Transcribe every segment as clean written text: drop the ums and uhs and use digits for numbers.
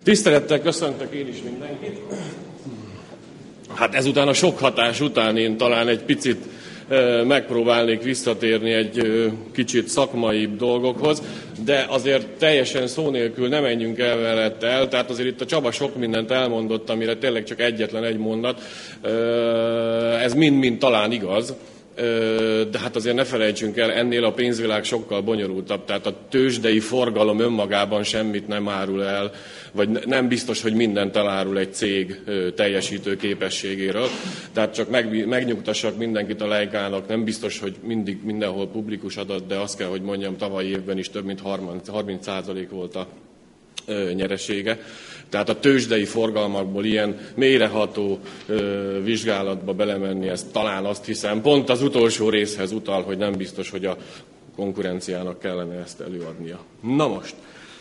Tisztelettel köszöntök én is mindenkit. Hát ezután a sok hatás után én talán egy picit megpróbálnék visszatérni egy kicsit szakmaibb dolgokhoz, de azért teljesen szó nélkül nem menjünk el, tehát azért itt a Csaba sok mindent elmondott, amire tényleg csak egyetlen egy mondat. Ez mind-mind talán igaz. De hát azért ne felejtsünk el, ennél a pénzvilág sokkal bonyolultabb, tehát a tőzsdei forgalom önmagában semmit nem árul el, vagy nem biztos, hogy mindent elárul egy cég teljesítő képességéről. Tehát csak megnyugtassak mindenkit a Leica-nak, nem biztos, hogy mindig mindenhol publikus adat, de azt kell, hogy mondjam, tavalyi évben is több mint 30% volt a nyeresége. Tehát a tőzsdei forgalmakból ilyen mélyreható vizsgálatba belemenni, ez talán azt hiszem, pont az utolsó részhez utal, hogy nem biztos, hogy a konkurenciának kellene ezt előadnia. Na most.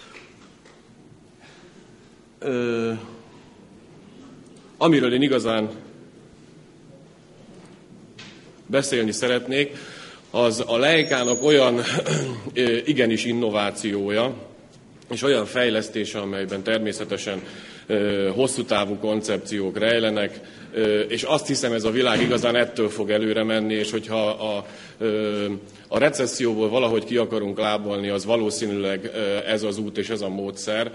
Amiről én igazán beszélni szeretnék, az a Leica-nak olyan igenis innovációja, és olyan fejlesztése, amelyben természetesen hosszú távú koncepciók rejlenek, és azt hiszem, ez a világ igazán ettől fog előre menni, és hogyha a recesszióból valahogy ki akarunk lábalni, az valószínűleg ez az út és ez a módszer,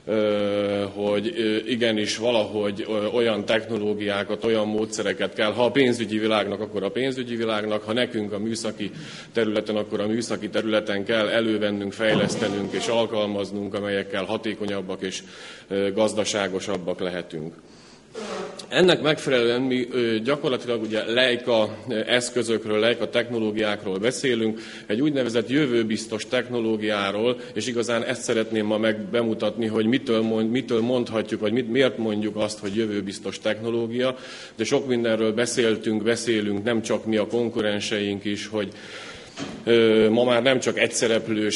hogy igenis valahogy olyan technológiákat, olyan módszereket kell, ha a pénzügyi világnak, akkor a pénzügyi világnak, ha nekünk a műszaki területen, akkor a műszaki területen kell elővennünk, fejlesztenünk és alkalmaznunk, amelyekkel hatékonyabbak és gazdaságosabbak lehetünk. Ennek megfelelően mi gyakorlatilag ugye Leica eszközökről, Leica technológiákról beszélünk, egy úgynevezett jövőbiztos technológiáról, és igazán ezt szeretném ma bemutatni, hogy mitől mondhatjuk, vagy miért mondjuk azt, hogy jövőbiztos technológia, de sok mindenről beszélünk, nem csak mi, a konkurenseink is, hogy ma már nem csak egyszereplős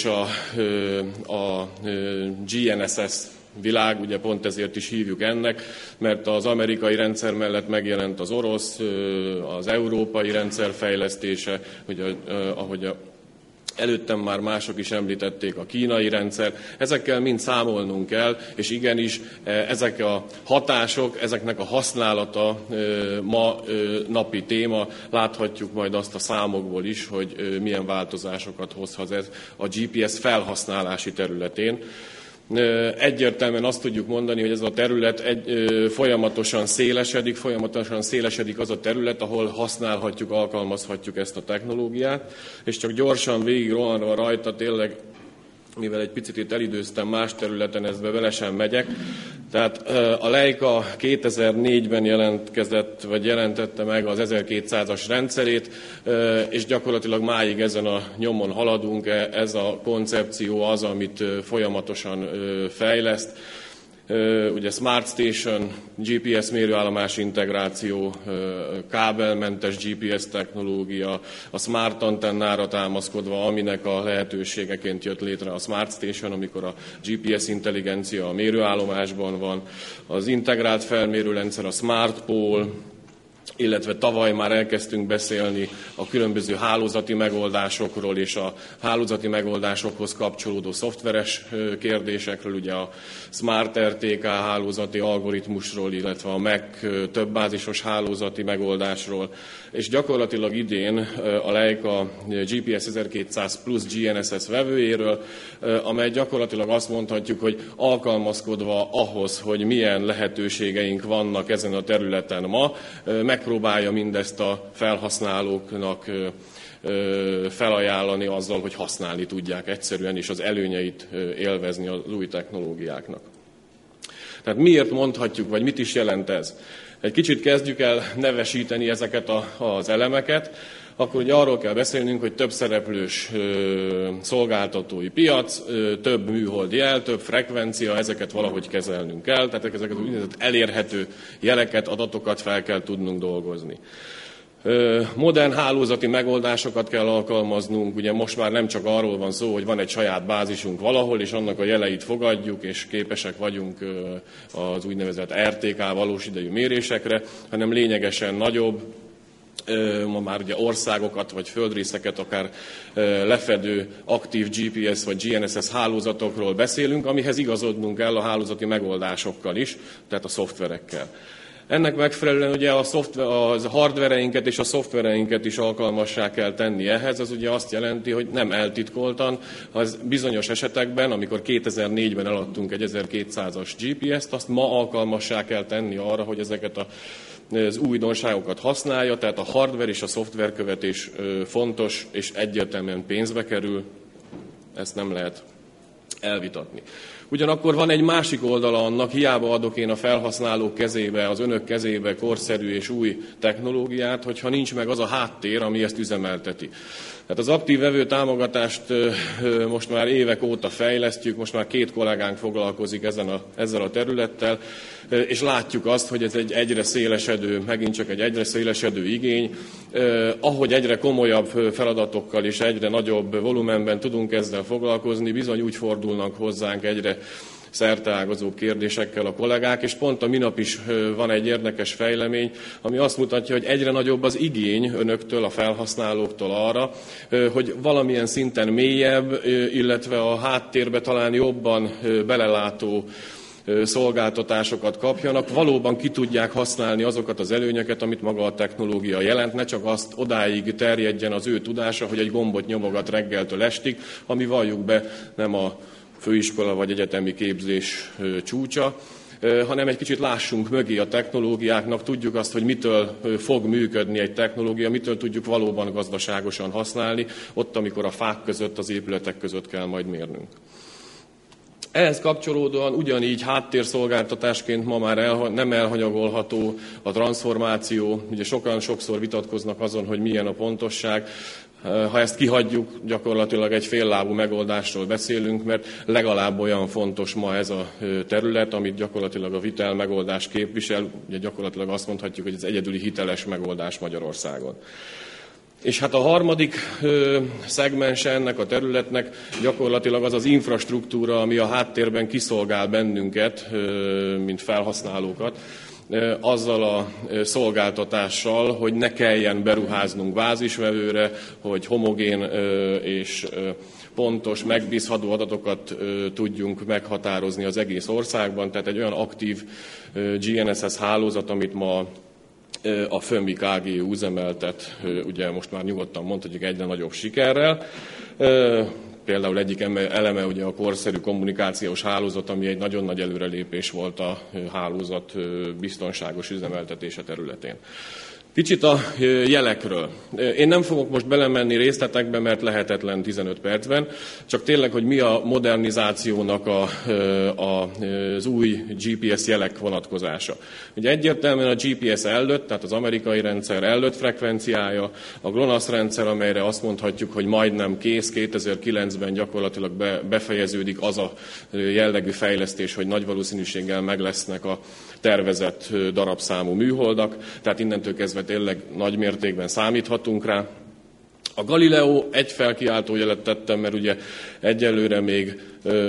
a GNSS világ, ugye pont ezért is hívjuk ennek, mert az amerikai rendszer mellett megjelent az orosz, az európai rendszer fejlesztése, ugye, ahogy előttem már mások is említették, a kínai rendszer. Ezekkel mind számolnunk kell, és igenis ezek a hatások, ezeknek a használata ma napi téma. Láthatjuk majd azt a számokból is, hogy milyen változásokat hozhat ez a GPS felhasználási területén. Egyértelműen azt tudjuk mondani, hogy ez a terület folyamatosan szélesedik az a terület, ahol használhatjuk, alkalmazhatjuk ezt a technológiát, és csak gyorsan végig rohanva rajta, tényleg, mivel egy picit itt elidőztem más területen, ezbe vele sem megyek. Tehát a Leica 2004-ben jelentette meg az 1200-as rendszerét, és gyakorlatilag máig ezen a nyomon haladunk, ez a koncepció az, amit folyamatosan fejleszt. Ugye Smart Station, GPS mérőállomás integráció, kábelmentes GPS technológia, a Smart antennára támaszkodva, aminek a lehetőségeként jött létre a Smart Station, amikor a GPS intelligencia a mérőállomásban van, az integrált felmérőrendszer, a Smart Pole, illetve tavaly már elkezdtünk beszélni a különböző hálózati megoldásokról és a hálózati megoldásokhoz kapcsolódó szoftveres kérdésekről, ugye a Smart RTK hálózati algoritmusról, illetve a Mac többázisos hálózati megoldásról, és gyakorlatilag idén a Leica GPS 1200 plusz GNSS vevőjéről, amely gyakorlatilag azt mondhatjuk, hogy alkalmazkodva ahhoz, hogy milyen lehetőségeink vannak ezen a területen ma, megpróbálja mindezt a felhasználóknak felajánlani azzal, hogy használni tudják egyszerűen, és az előnyeit élvezni az új technológiáknak. Tehát miért mondhatjuk, vagy mit is jelent ez? Egy kicsit kezdjük el nevesíteni ezeket az elemeket, akkor ugye arról kell beszélnünk, hogy több szereplős szolgáltatói piac, több műholdjel, több frekvencia, ezeket valahogy kezelnünk kell, tehát ezeket úgynevezett elérhető jeleket, adatokat fel kell tudnunk dolgozni. Modern hálózati megoldásokat kell alkalmaznunk, ugye most már nem csak arról van szó, hogy van egy saját bázisunk valahol, és annak a jeleit fogadjuk, és képesek vagyunk az úgynevezett RTK valós idejű mérésekre, hanem lényegesen nagyobb, ma már ugye országokat vagy földrészeket akár lefedő aktív GPS vagy GNSS hálózatokról beszélünk, amihez igazodnunk kell a hálózati megoldásokkal is, tehát a szoftverekkel. Ennek megfelelően ugye a hardvereinket és a szoftvereinket is alkalmassá kell tenni ehhez. Ez ugye azt jelenti, hogy nem eltitkoltan, az bizonyos esetekben, amikor 2004-ben eladtunk egy 1200-as GPS-t, azt ma alkalmassá kell tenni arra, hogy ezeket az újdonságokat használja, tehát a hardware és a szoftverkövetés fontos és egyértelműen pénzbe kerül, ezt nem lehet elvitatni. Ugyanakkor van egy másik oldala annak, hiába adok én a felhasználók kezébe, az önök kezébe korszerű és új technológiát, hogyha nincs meg az a háttér, ami ezt üzemelteti. Tehát az aktív vevő támogatást most már évek óta fejlesztjük, most már 2 kollégánk foglalkozik ezzel a területtel, és látjuk azt, hogy ez egy egyre szélesedő, megint csak egy egyre szélesedő igény. Ahogy egyre komolyabb feladatokkal és egyre nagyobb volumenben tudunk ezzel foglalkozni, bizony úgy fordulnak hozzánk egyre szerteágazóbb kérdésekkel a kollégák, és pont a minap is van egy érdekes fejlemény, ami azt mutatja, hogy egyre nagyobb az igény önöktől, a felhasználóktól arra, hogy valamilyen szinten mélyebb, illetve a háttérbe talán jobban belelátó szolgáltatásokat kapjanak, valóban ki tudják használni azokat az előnyöket, amit maga a technológia jelent, ne csak azt odáig terjedjen az ő tudása, hogy egy gombot nyomogat reggeltől estig, ami valljuk be nem a főiskola vagy egyetemi képzés csúcsa, hanem egy kicsit lássunk mögé a technológiáknak, tudjuk azt, hogy mitől fog működni egy technológia, mitől tudjuk valóban gazdaságosan használni, ott, amikor a fák között, az épületek között kell majd mérnünk. Ehhez kapcsolódóan ugyanígy háttérszolgáltatásként ma már nem elhanyagolható a transformáció. Ugye sokszor vitatkoznak azon, hogy milyen a pontosság. Ha ezt kihagyjuk, gyakorlatilag egy féllábú megoldásról beszélünk, mert legalább olyan fontos ma ez a terület, amit gyakorlatilag a vitel megoldás képvisel. Ugye gyakorlatilag azt mondhatjuk, hogy ez egyedüli hiteles megoldás Magyarországon. És hát a harmadik szegmense ennek a területnek gyakorlatilag az az infrastruktúra, ami a háttérben kiszolgál bennünket, mint felhasználókat, azzal a szolgáltatással, hogy ne kelljen beruháznunk bázisvevőre, hogy homogén és pontos, megbízható adatokat tudjunk meghatározni az egész országban. Tehát egy olyan aktív GNSS hálózat, amit ma a FÖMI KGU üzemeltet, ugye most már nyugodtan mondhatjuk egyre nagyobb sikerrel. Például egyik eleme ugye a korszerű kommunikációs hálózat, ami egy nagyon nagy előrelépés volt a hálózat biztonságos üzemeltetése területén. Kicsit a jelekről. Én nem fogok most belemenni részletekbe, mert lehetetlen 15 percben, csak tényleg, hogy mi a modernizációnak az új GPS jelek vonatkozása. Ugye egyértelműen a GPS ellőtt, tehát az amerikai rendszer ellőtt frekvenciája, a GLONASS rendszer, amelyre azt mondhatjuk, hogy majdnem kész, 2009-ben gyakorlatilag befejeződik az a jellegű fejlesztés, hogy nagy valószínűséggel meg lesznek a tervezett darabszámú műholdak, tehát innentől kezdve tényleg nagy mértékben számíthatunk rá. A Galileo egy felkiáltó jelet tettem, mert ugye egyelőre még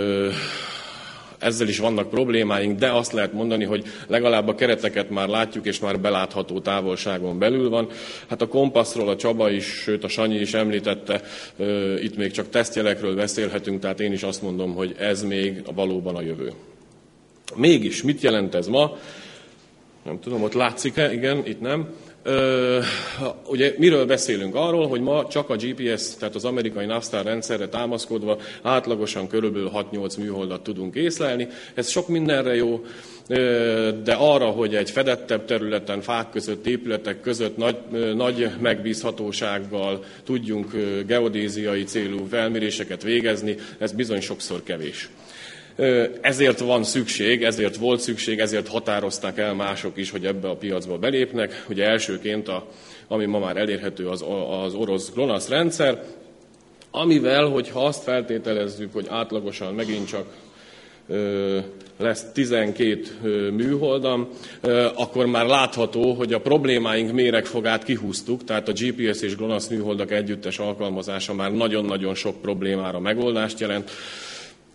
ezzel is vannak problémáink, de azt lehet mondani, hogy legalább a kereteket már látjuk, és már belátható távolságon belül van. Hát a kompasszról a Csaba is, sőt a Sanyi is említette, itt még csak tesztjelekről beszélhetünk, tehát én is azt mondom, hogy ez még valóban a jövő. Mégis, mit jelent ez ma? Nem tudom, ott látszik-e? Igen, itt nem. Ugye miről beszélünk? Arról, hogy ma csak a GPS, tehát az amerikai Navstar rendszerre támaszkodva átlagosan körülbelül 6-8 műholdat tudunk észlelni. Ez sok mindenre jó, de arra, hogy egy fedettebb területen, fák között, épületek között nagy megbízhatósággal tudjunk geodéziai célú felméréseket végezni, ez bizony sokszor kevés. Ezért van szükség, ezért volt szükség, ezért határozták el mások is, hogy ebbe a piacba belépnek. Ugye elsőként, ami ma már elérhető, az orosz GLONASS rendszer, amivel, hogyha azt feltételezzük, hogy átlagosan megint csak lesz 12 műholdam, akkor már látható, hogy a problémáink méregfogát kihúztuk, tehát a GPS és GLONASS műholdak együttes alkalmazása már nagyon-nagyon sok problémára megoldást jelent.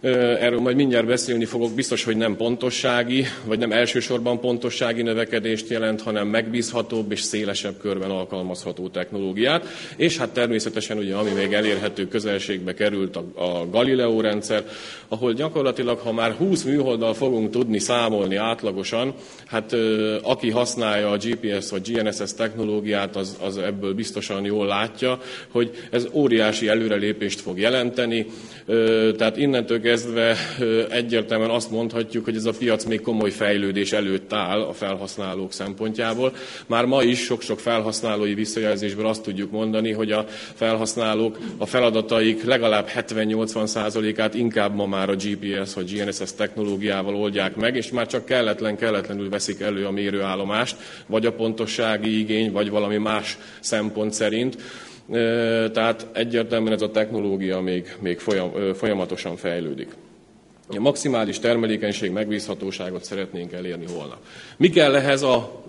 Erről majd mindjárt beszélni fogok, biztos, hogy nem pontossági, vagy nem elsősorban pontossági növekedést jelent, hanem megbízhatóbb és szélesebb körben alkalmazható technológiát. És hát természetesen ugye, ami még elérhető közelségbe került a Galileo rendszer, ahol gyakorlatilag, ha már 20 műholddal fogunk tudni számolni átlagosan, hát aki használja a GPS vagy GNSS technológiát, az ebből biztosan jól látja, hogy ez óriási előrelépést fog jelenteni. Tehát innentől kezdve egyértelműen azt mondhatjuk, hogy ez a piac még komoly fejlődés előtt áll a felhasználók szempontjából. Már ma is sok-sok felhasználói visszajelzésből azt tudjuk mondani, hogy a felhasználók a feladataik legalább 70-80%-át inkább ma már a GPS vagy GNSS technológiával oldják meg, és már csak kelletlenül veszik elő a mérőállomást, vagy a pontossági igény, vagy valami más szempont szerint. Tehát egyértelműen ez a technológia még folyamatosan fejlődik. A maximális termelékenység, megbízhatóságot szeretnénk elérni holnap. Mi kell ehhez a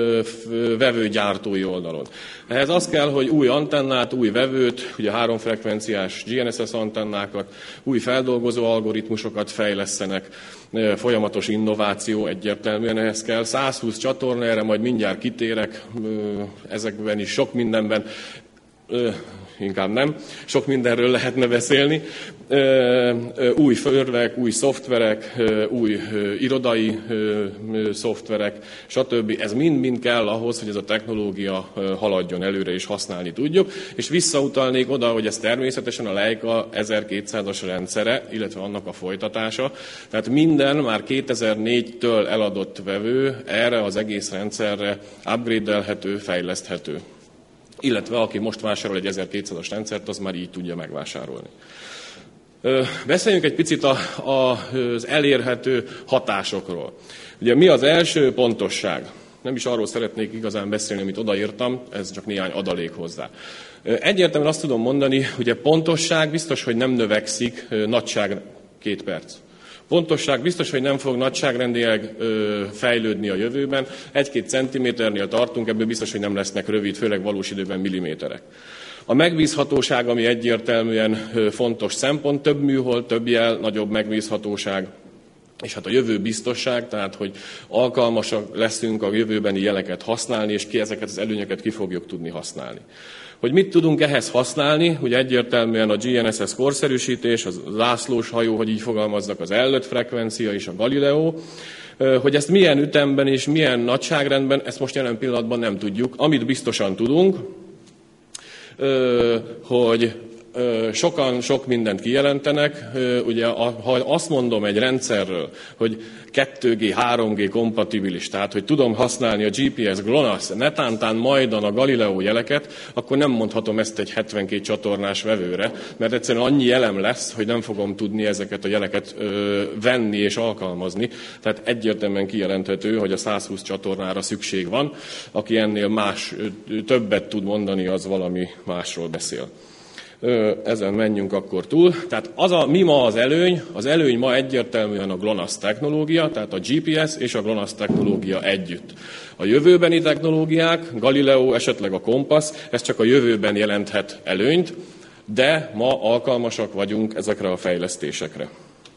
vevőgyártói oldalon? Ehhez az kell, hogy új antennát, új vevőt, ugye 3 frekvenciás GNSS antennákat, új feldolgozó algoritmusokat fejlesztenek, folyamatos innováció egyértelműen ehhez kell. 120 csatorna, erre majd mindjárt kitérek, ezekben is sok mindenben, inkább nem, sok mindenről lehetne beszélni. Új förvek, új szoftverek, új irodai szoftverek, stb. Ez mind-mind kell ahhoz, hogy ez a technológia haladjon előre és használni tudjuk. És visszautalnék oda, hogy ez természetesen a Leica 1200-as rendszere, illetve annak a folytatása. Tehát minden már 2004-től eladott vevő erre az egész rendszerre upgrade-elhető, fejleszthető. Illetve aki most vásárol egy 1200-as rendszert, az már így tudja megvásárolni. Beszéljünk egy picit az elérhető hatásokról. Ugye mi az első? Pontosság. Nem is arról szeretnék igazán beszélni, amit odaírtam, ez csak néhány adalék hozzá. Egyértelműen azt tudom mondani, hogy a pontosság biztos, hogy nem növekszik, nagyság 2 perc. Pontosság biztos, hogy nem fog nagyságrendileg fejlődni a jövőben. 1-2 centiméternél tartunk, ebből biztos, hogy nem lesznek rövid, főleg valós időben milliméterek. A megbízhatóság, ami egyértelműen fontos szempont, több műhold, több jel, nagyobb megbízhatóság. És hát a jövő biztosság, tehát hogy alkalmasak leszünk a jövőbeni jeleket használni, és ezeket az előnyöket ki fogjuk tudni használni. Hogy mit tudunk ehhez használni, hogy egyértelműen a GNSS korszerűsítés, az zászlós hajó, hogy így fogalmazzak, az L5 frekvencia és a Galileo, hogy ezt milyen ütemben és milyen nagyságrendben, ezt most jelen pillanatban nem tudjuk. Amit biztosan tudunk, hogy sokan sok mindent kijelentenek. Ugye, ha azt mondom egy rendszerről, hogy 2G, 3G kompatibilis, tehát hogy tudom használni a GPS, GLONASS, netántán majdan a Galileo jeleket, akkor nem mondhatom ezt egy 72 csatornás vevőre, mert egyszerűen annyi elem lesz, hogy nem fogom tudni ezeket a jeleket venni és alkalmazni. Tehát egyértelműen kijelenthető, hogy a 120 csatornára szükség van. Aki ennél többet tud mondani, az valami másról beszél. Ezen menjünk akkor túl. Tehát mi ma az előny? Az előny ma egyértelműen a GLONASS technológia, tehát a GPS és a GLONASS technológia együtt. A jövőbeni technológiák, Galileo, esetleg a Compass, ez csak a jövőben jelenthet előnyt, de ma alkalmasak vagyunk ezekre a fejlesztésekre.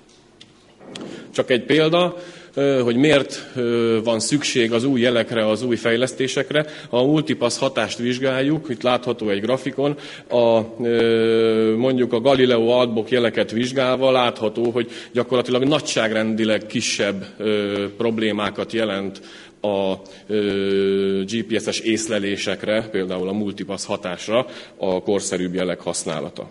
Csak egy példa, hogy miért van szükség az új jelekre, az új fejlesztésekre. Ha a multipass hatást vizsgáljuk, itt látható egy grafikon, mondjuk a Galileo Altbok jeleket vizsgálva látható, hogy gyakorlatilag nagyságrendileg kisebb problémákat jelent a GPS-es észlelésekre, például a multipass hatásra a korszerűbb jelek használata.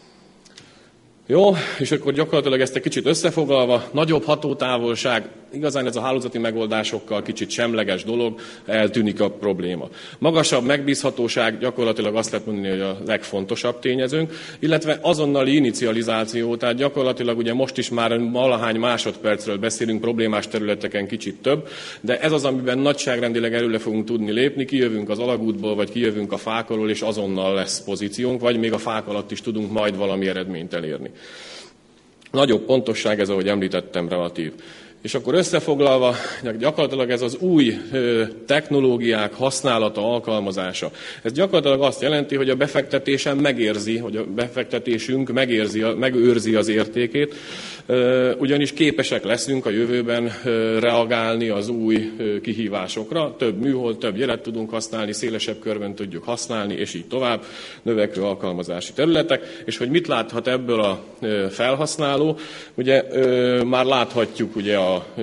Jó, és akkor gyakorlatilag ezt egy kicsit összefoglalva, nagyobb hatótávolság, igazán ez a hálózati megoldásokkal kicsit semleges dolog, eltűnik a probléma. Magasabb megbízhatóság, gyakorlatilag azt lehet mondani, hogy a legfontosabb tényezőnk, illetve azonnali inicializáció, tehát gyakorlatilag ugye most is már valahány másodpercről beszélünk, problémás területeken kicsit több, de ez az, amiben nagyságrendileg előre fogunk tudni lépni, kijövünk az alagútból, vagy kijövünk a fák alól, és azonnal lesz pozíciónk, vagy még a fák alatt is tudunk majd valami eredményt elérni. Nagyobb pontosság, ez ahogy említettem, relatív. És akkor összefoglalva, gyakorlatilag ez az új technológiák használata, alkalmazása. Ez gyakorlatilag azt jelenti, hogy a befektetésem megérzi, hogy a befektetésünk megőrzi az értékét. ugyanis képesek leszünk a jövőben reagálni az új kihívásokra. Több műhold, több jelet tudunk használni, szélesebb körben tudjuk használni, és így tovább, növekvő alkalmazási területek. És hogy mit láthat ebből a felhasználó? Ugye már láthatjuk ugye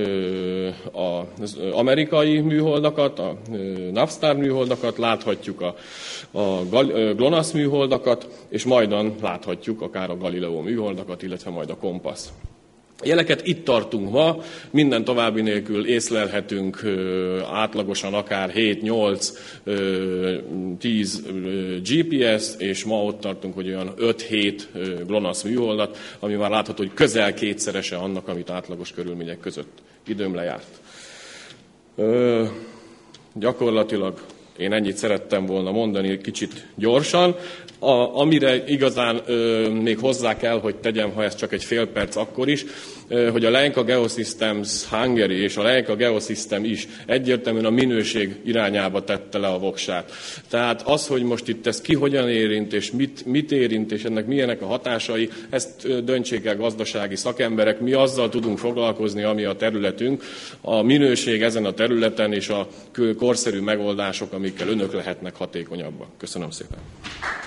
az amerikai műholdakat, a Navstar műholdakat, láthatjuk a GLONASS műholdakat, és majdan láthatjuk akár a Galileo műholdakat, illetve majd a Kompass. Jeleket itt tartunk ma, minden további nélkül észlelhetünk átlagosan akár 7-8-10 GPS, és ma ott tartunk, hogy olyan 5-7 GLONASS műholdat, ami már látható, hogy közel kétszerese annak, amit átlagos körülmények között időm lejárt. Gyakorlatilag én ennyit szerettem volna mondani, kicsit gyorsan. Amire igazán még hozzá kell, hogy tegyem, ha ez csak egy fél perc, akkor is, hogy a Leica Geosystems Hungary és a Leica Geosystem is egyértelműen a minőség irányába tette le a voksát. Tehát az, hogy most itt ez ki hogyan érint, és mit érint, és ennek milyenek a hatásai, ezt döntsék el gazdasági szakemberek. Mi azzal tudunk foglalkozni, ami a területünk, a minőség ezen a területen, és a korszerű megoldások, amikkel önök lehetnek hatékonyabbak. Köszönöm szépen.